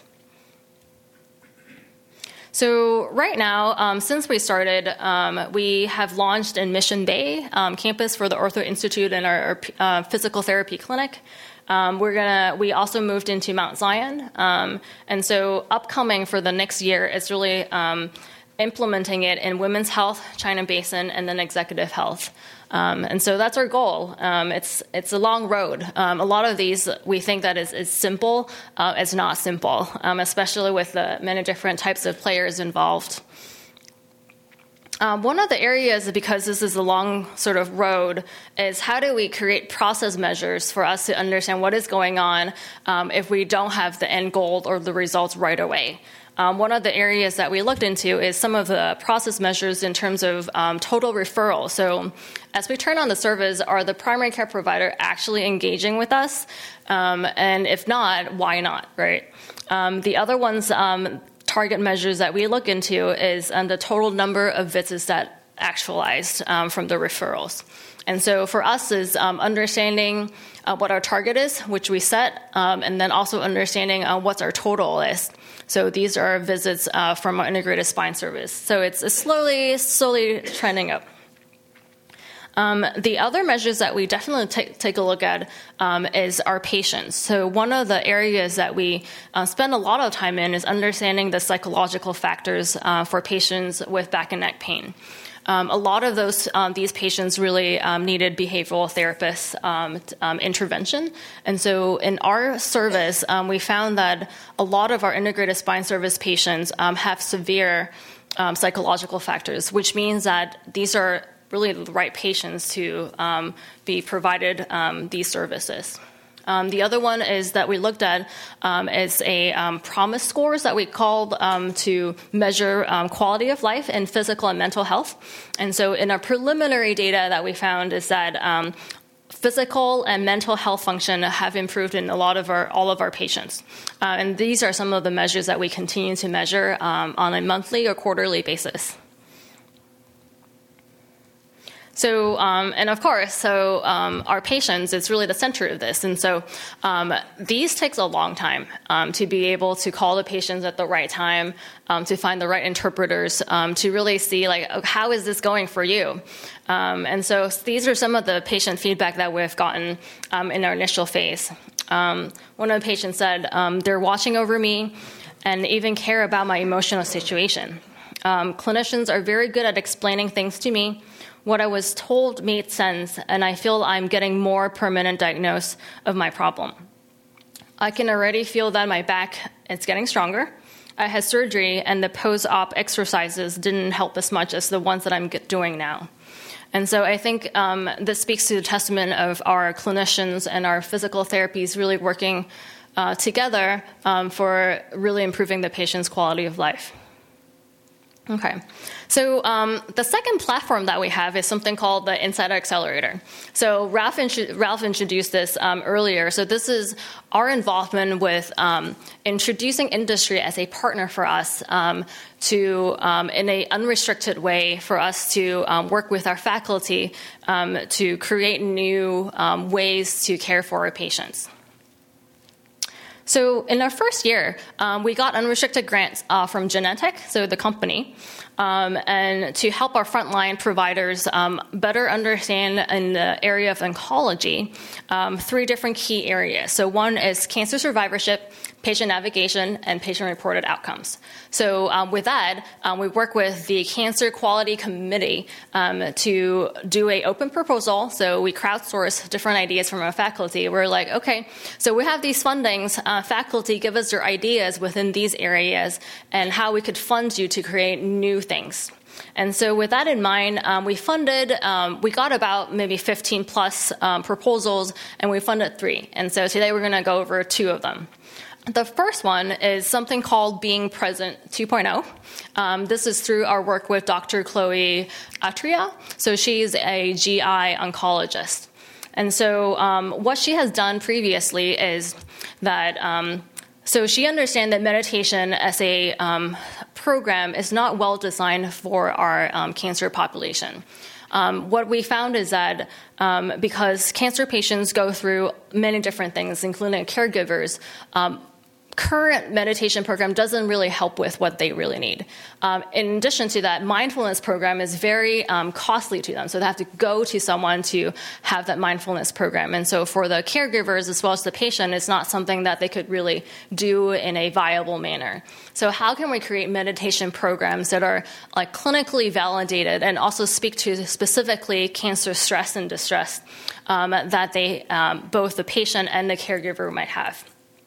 So right now, um, since we started, um, we have launched in Mission Bay um, campus for the Ortho Institute and our, our uh, physical therapy clinic. Um, we're gonna. We also moved into Mount Zion, um, and so upcoming for the next year is really um, implementing it in women's health, China Basin, and then executive health. Um, and so that's our goal. Um, it's it's a long road. Um, a lot of these we think that is, is simple. Uh, it's not simple, um, especially with the many different types of players involved. Um, one of the areas, because this is a long sort of road, is how do we create process measures for us to understand what is going on um, if we don't have the end goal or the results right away. Um, one of the areas that we looked into is some of the process measures in terms of um, total referral. So as we turn on the service, are the primary care provider actually engaging with us? Um, and if not, why not, right? Um, the other ones, um, target measures that we look into is um, the total number of visits that actualized um, from the referrals. And so for us is um, understanding uh, what our target is, which we set, um, and then also understanding uh, what our total is. So these are visits uh, from our integrated spine service. So it's, it's slowly, slowly trending up. Um, the other measures that we definitely take, take a look at um, is our patients. So one of the areas that we uh, spend a lot of time in is understanding the psychological factors uh, for patients with back and neck pain. Um, a lot of those um, these patients really um, needed behavioral therapist um, um, intervention. And so in our service, um, we found that a lot of our integrated spine service patients um, have severe um, psychological factors, which means that these are really the right patients to um, be provided um, these services. Um, the other one is that we looked at um, is a um, PROMIS scores that we called um, to measure um, quality of life in physical and mental health. And so in our preliminary data that we found is that um, physical and mental health function have improved in a lot of our all of our patients. Uh, and these are some of the measures that we continue to measure um, on a monthly or quarterly basis. So, um, and of course, so um, our patients, it's really the center of this. And so um, these takes a long time um, to be able to call the patients at the right time, um, to find the right interpreters, um, to really see, like, how is this going for you? Um, and so these are some of the patient feedback that we've gotten um, in our initial phase. Um, one of the patients said, um, they're watching over me and even care about my emotional situation. Um, clinicians are very good at explaining things to me. What I was told made sense, and I feel I'm getting more permanent diagnosis of my problem. I can already feel that my back is getting stronger. I had surgery, and the post-op exercises didn't help as much as the ones that I'm doing now. And so I think um, this speaks to the testament of our clinicians and our physical therapies really working uh, together um, for really improving the patient's quality of life. Okay, so um, the second platform that we have is something called the Insider Accelerator. So Ralph, int- Ralph introduced this um, earlier. So this is our involvement with um, introducing industry as a partner for us um, to, um, in an unrestricted way, for us to um, work with our faculty um, to create new um, ways to care for our patients. So in our first year, um, we got unrestricted grants uh, from Genentech, so the company, um, and to help our frontline providers um, better understand in the area of oncology um, three different key areas. So one is cancer survivorship, patient navigation, and patient-reported outcomes. So um, with that, um, we work with the Cancer Quality Committee um, to do an open proposal. So we crowdsource different ideas from our faculty. We're like, okay, so we have these fundings. Uh, faculty, give us your ideas within these areas and how we could fund you to create new things. And so with that in mind, um, we funded, um, we got about maybe fifteen plus um, proposals, and we funded three. And so today we're going to go over two of them. The first one is something called Being Present two point oh. Um, this is through our work with Doctor Chloe Atria. So she's a G I oncologist. And so um, what she has done previously is that, um, so she understands that meditation as a um, program is not well designed for our um, cancer population. Um, what we found is that um, because cancer patients go through many different things, including caregivers, um, current meditation program doesn't really help with what they really need. Um, in addition to that, mindfulness program is very um, costly to them. So they have to go to someone to have that mindfulness program. And so for the caregivers as well as the patient, it's not something that they could really do in a viable manner. So how can we create meditation programs that are like clinically validated and also speak to specifically cancer stress and distress um, that they, um, both the patient and the caregiver might have?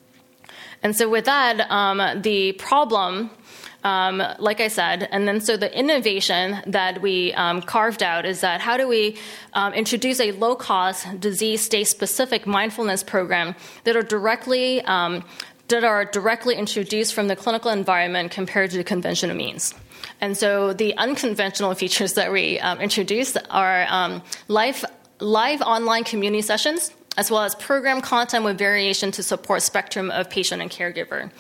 And so with that, um, the problem, um, like I said, and then so the innovation that we um, carved out is that how do we um, introduce a low-cost, disease state-specific mindfulness program that are directly um, that are directly introduced from the clinical environment compared to conventional means. And so the unconventional features that we um, introduced are um, live, live online community sessions, as well as program content with variation to support spectrum of patient and caregiver.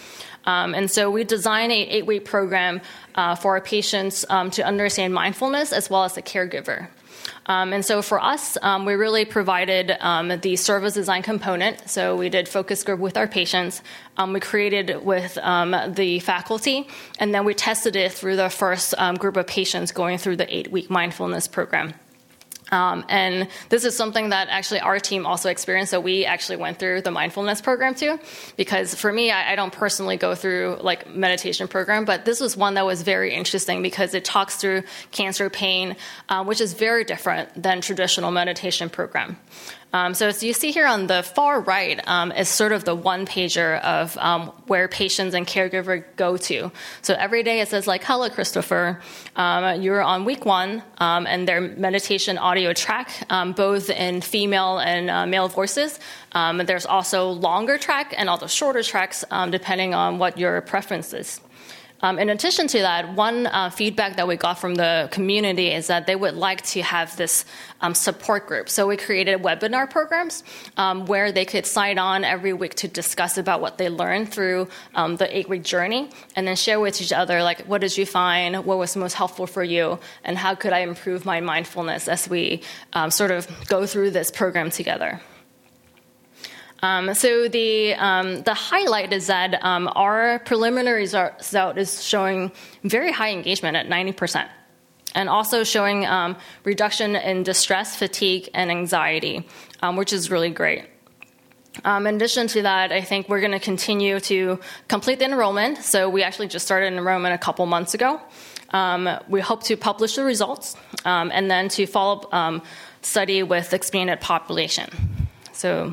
Um, and so we designed an eight-week program uh, for our patients um, to understand mindfulness as well as the caregiver. Um, and so for us, um, we really provided um, the service design component. So we did focus group with our patients. Um, we created with um, the faculty, and then we tested it through the first um, group of patients going through the eight-week mindfulness program. Um, and this is something that actually our team also experienced. So we actually went through the mindfulness program too, because for me, I, I don't personally go through like meditation program, but this was one that was very interesting because it talks through cancer pain, uh, which is very different than traditional meditation program. Um, so as you see here on the far right um, is sort of the one-pager of um, where patients and caregiver go to. So every day it says like, hello, Christopher, um, you're on week one, um, and their meditation audio track, um, both in female and uh, male voices. Um, there's also longer track and also shorter tracks, um, depending on what your preference is. Um, in addition to that, one uh, feedback that we got from the community is that they would like to have this um, support group. So we created webinar programs um, where they could sign on every week to discuss about what they learned through um, the eight-week journey, and then share with each other, like, what did you find, what was most helpful for you, and how could I improve my mindfulness as we um, sort of go through this program together. Um, so the um, the highlight is that um, our preliminary result is showing very high engagement at ninety percent, and also showing um, reduction in distress, fatigue, and anxiety, um, which is really great. Um, in addition to that, I think we're going to continue to complete the enrollment. So we actually just started enrollment a couple months ago. Um, we hope to publish the results um, and then to follow up um, study with expanded population. So.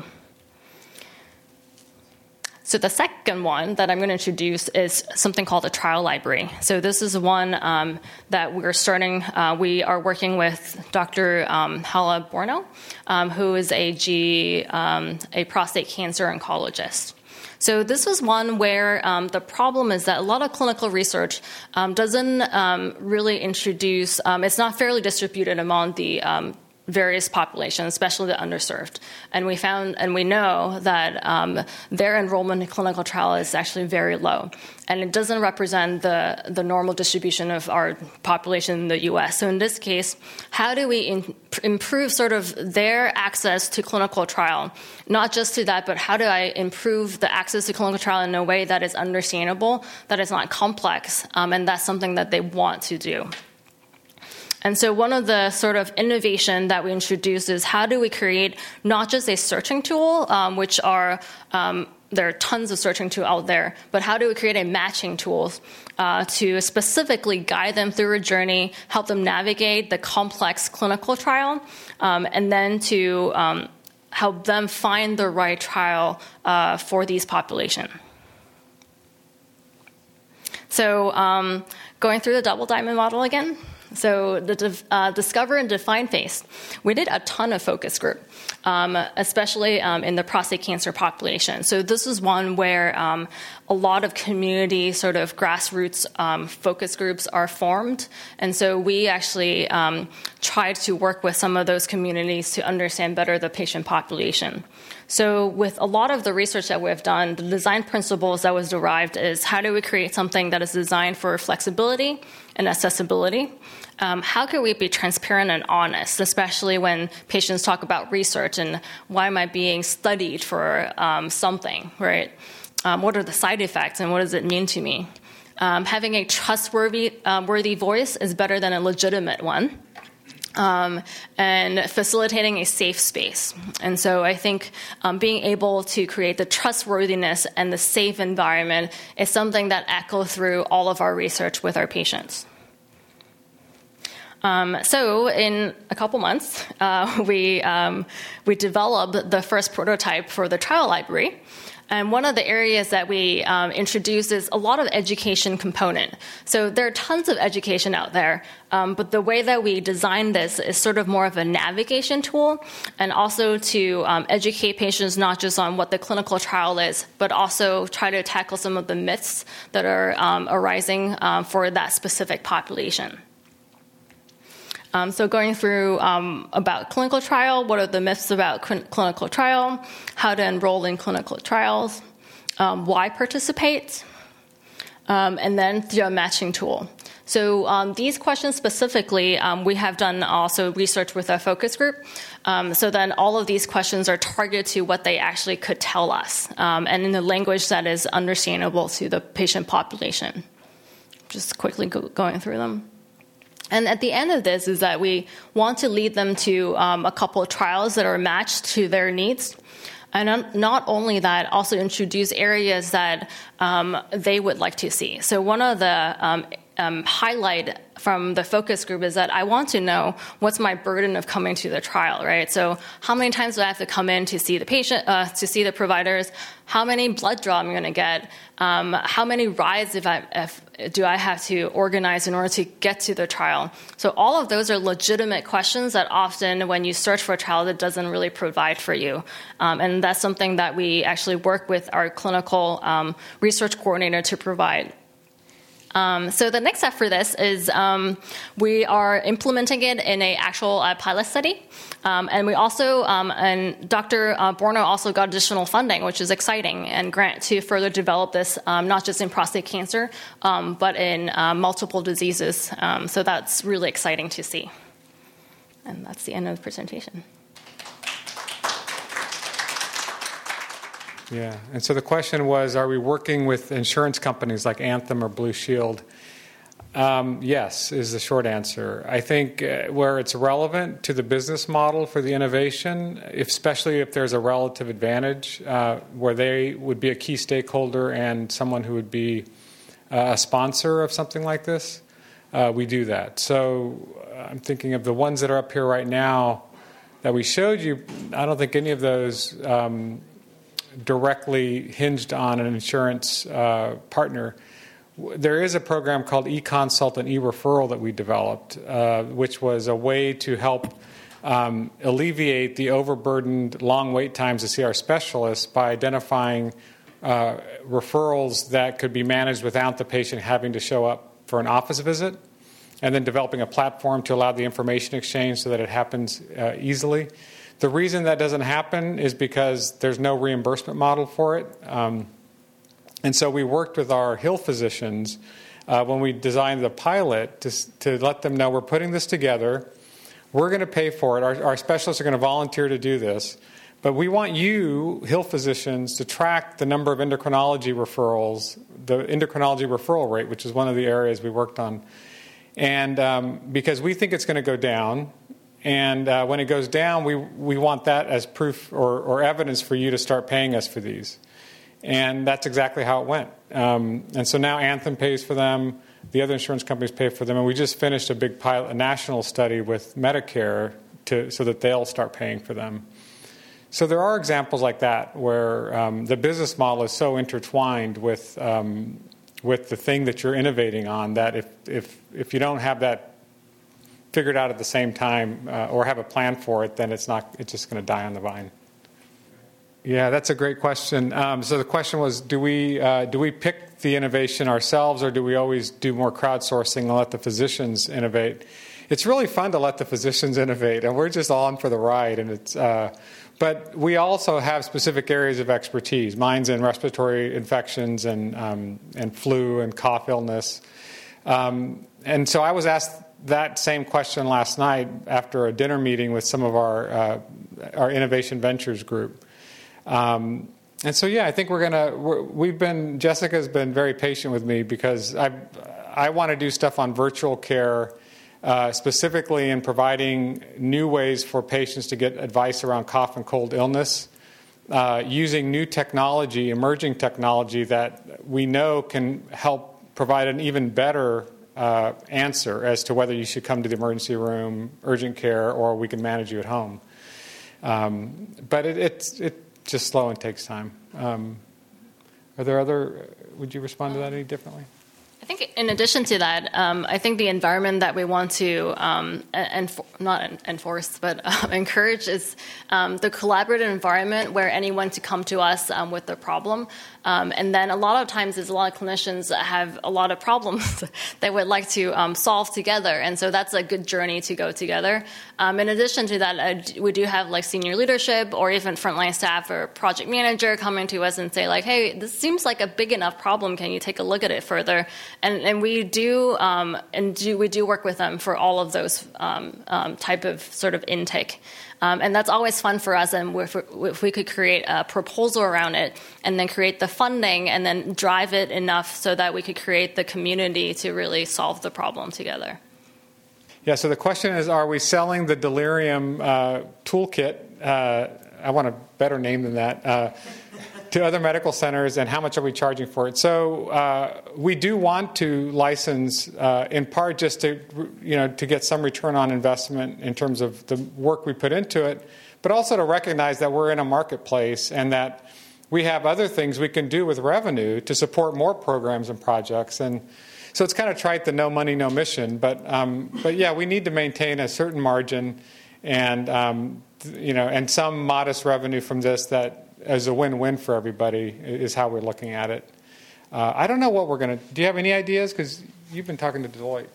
So the second one that I'm going to introduce is something called a trial library. So this is one um, that we're starting. Uh, we are working with Doctor Um, Hala Borno, um, who is a G, um, a prostate cancer oncologist. So this was one where um, the problem is that a lot of clinical research um, doesn't um, really introduce. Um, it's not fairly distributed among the um, various populations, especially the underserved. And we found, and we know that um, their enrollment in clinical trial is actually very low. And it doesn't represent the, the normal distribution of our population in the U S. So in this case, how do we in, improve sort of their access to clinical trial? Not just to that, but how do I improve the access to clinical trial in a way that is understandable, that is not complex, um, and that's something that they want to do. And so one of the sort of innovation that we introduced is how do we create not just a searching tool, um, which are, um, there are tons of searching tools out there, but how do we create a matching tool uh, to specifically guide them through a journey, help them navigate the complex clinical trial, um, and then to um, help them find the right trial uh, for these populations. So um, going through the double diamond model again. So the uh, discover and define phase, we did a ton of focus group, um, especially um, in the prostate cancer population. So this is one where um, a lot of community sort of grassroots um, focus groups are formed. And so we actually um, tried to work with some of those communities to understand better the patient population. So with a lot of the research that we've done, the design principles that was derived is how do we create something that is designed for flexibility and accessibility? Um, how can we be transparent and honest, especially when patients talk about research and why am I being studied for um, something, right? Um, what are the side effects and what does it mean to me? Um, having a trustworthy uh, worthy voice is better than a legitimate one. Um, and facilitating a safe space. And so I think um, being able to create the trustworthiness and the safe environment is something that echoes through all of our research with our patients. Um, so in a couple months, uh, we, um, we developed the first prototype for the trial library. And one of the areas that we um, introduced is a lot of education component. So there are tons of education out there, um, but the way that we designed this is sort of more of a navigation tool, and also to um, educate patients not just on what the clinical trial is, but also try to tackle some of the myths that are um, arising um, for that specific population. Um, so going through um, about clinical trial, what are the myths about cl- clinical trial, how to enroll in clinical trials, um, why participate, um, and then through a matching tool. So um, these questions specifically, um, we have done also research with a focus group. Um, so then all of these questions are targeted to what they actually could tell us, um, and in the language that is understandable to the patient population. Just quickly go, going through them. And at the end of this is that we want to lead them to um, a couple of trials that are matched to their needs. And not only that, also introduce areas that um, they would like to see. So one of the um, um, highlight from the focus group is that I want to know what's my burden of coming to the trial, right? So how many times do I have to come in to see the patient, uh, to see the providers? How many blood draw I'm going to get? Um, how many rides if I, if, do I have to organize in order to get to the trial? So all of those are legitimate questions that often when you search for a trial, that doesn't really provide for you. Um, and that's something that we actually work with our clinical um, research coordinator to provide. Um, so the next step for this is um, we are implementing it in an actual uh, pilot study. Um, and we also, um, and Doctor Uh, Borno also got additional funding, which is exciting, and grant to further develop this, um, not just in prostate cancer, um, but in uh, multiple diseases. Um, so that's really exciting to see. And that's the end of the presentation. Yeah, and so the question was, are we working with insurance companies like Anthem or Blue Shield? Um, yes, is the short answer. I think uh, where it's relevant to the business model for the innovation, if, especially if there's a relative advantage, uh, where they would be a key stakeholder and someone who would be uh, a sponsor of something like this, uh, we do that. So uh, I'm thinking of the ones that are up here right now that we showed you. I don't think any of those um, directly hinged on an insurance uh, partner. There is a program called eConsult and eReferral that we developed, uh, which was a way to help um, alleviate the overburdened long wait times to see our specialists by identifying uh, referrals that could be managed without the patient having to show up for an office visit, and then developing a platform to allow the information exchange so that it happens uh, easily. The reason that doesn't happen is because there's no reimbursement model for it. Um, and so we worked with our Hill physicians uh, when we designed the pilot to, to let them know we're putting this together. We're going to pay for it. Our, our specialists are going to volunteer to do this. But we want you, Hill physicians, to track the number of endocrinology referrals, the endocrinology referral rate, which is one of the areas we worked on. And um, because we think it's going to go down. And uh, when it goes down, we we want that as proof or, or evidence for you to start paying us for these. And that's exactly how it went. Um, and so now Anthem pays for them. The other insurance companies pay for them. And we just finished a big pilot, a national study with Medicare to, so that they'll start paying for them. So there are examples like that where um, the business model is so intertwined with um, with the thing that you're innovating on that if if if you don't have that figured out at the same time uh, or have a plan for it, then it's not. It's just going to die on the vine. Yeah, that's a great question. Um, so the question was, do we uh, do we pick the innovation ourselves, or do we always do more crowdsourcing and let the physicians innovate? It's really fun to let the physicians innovate, and we're just on for the ride. And it's, uh, but we also have specific areas of expertise. Mine's in respiratory infections and um, and flu and cough illness. Um, and so I was asked that same question last night after a dinner meeting with some of our uh, our Innovation Ventures group. Um, and so, yeah, I think we're gonna. We're, we've been. Jessica's been very patient with me because I I want to do stuff on virtual care, uh, specifically in providing new ways for patients to get advice around cough and cold illness, uh, using new technology, emerging technology that we know can help provide an even better Uh, answer as to whether you should come to the emergency room, urgent care, or we can manage you at home. Um, but it, it's it just slow and takes time. Um, are there other? Would you respond to that any differently? I think in addition to that, um, I think the environment that we want to um, enf- not enforce, but uh, encourage is um, the collaborative environment where anyone to come to us um, with a problem. Um, and then a lot of times there's a lot of clinicians that have a lot of problems they would like to um, solve together. And so that's a good journey to go together. Um, in addition to that, uh, we do have like senior leadership or even frontline staff or project manager coming to us and say like, hey, this seems like a big enough problem. Can you take a look at it further? And, and we do um, and do we do work with them for all of those um, um, type of sort of intake. Um, and that's always fun for us. And if, if we could create a proposal around it and then create the funding and then drive it enough so that we could create the community to really solve the problem together. Yeah, so the question is, are we selling the Delirium uh, toolkit, uh, I want a better name than that, uh, to other medical centers, and how much are we charging for it? So uh, we do want to license, uh, in part just to, you know, to get some return on investment in terms of the work we put into it, but also to recognize that we're in a marketplace and that we have other things we can do with revenue to support more programs and projects. And so it's kind of trite, the no money, no mission. But um, but yeah, we need to maintain a certain margin, and um, you know, and some modest revenue from this that as a win-win for everybody is how we're looking at it. Uh, I don't know what we're going to. Do you have any ideas? Because you've been talking to Deloitte.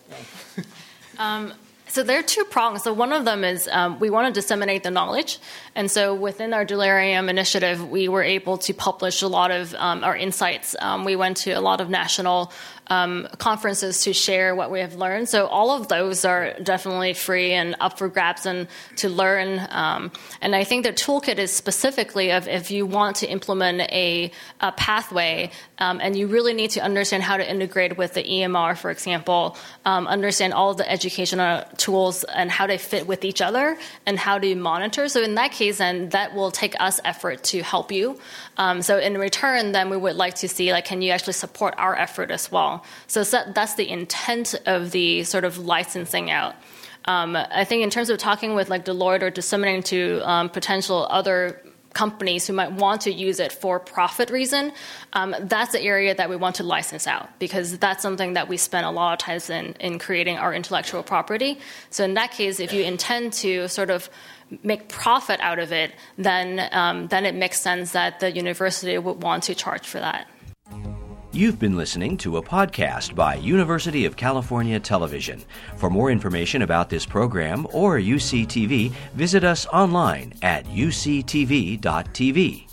um, So there are two prongs. So one of them is um, we want to disseminate the knowledge. And so within our Delirium initiative, we were able to publish a lot of um, our insights. Um, we went to a lot of national um, conferences to share what we have learned. So all of those are definitely free and up for grabs and to learn. Um, and I think the toolkit is specifically of if you want to implement a, a pathway um, and you really need to understand how to integrate with the E M R, for example, um, understand all of the educational tools and how they fit with each other and how do you monitor. So in that case, then that will take us effort to help you. Um, so in return, then we would like to see, like, can you actually support our effort as well? So that's the intent of the sort of licensing out. Um, I think in terms of talking with like Deloitte or disseminating to um, potential other companies who might want to use it for profit reason, um, that's the area that we want to license out because that's something that we spend a lot of time in, in creating our intellectual property. So in that case, if you intend to sort of make profit out of it, then um, then it makes sense that the university would want to charge for that. You've been listening to a podcast by University of California Television. For more information about this program or U C T V, visit us online at U C T V dot T V.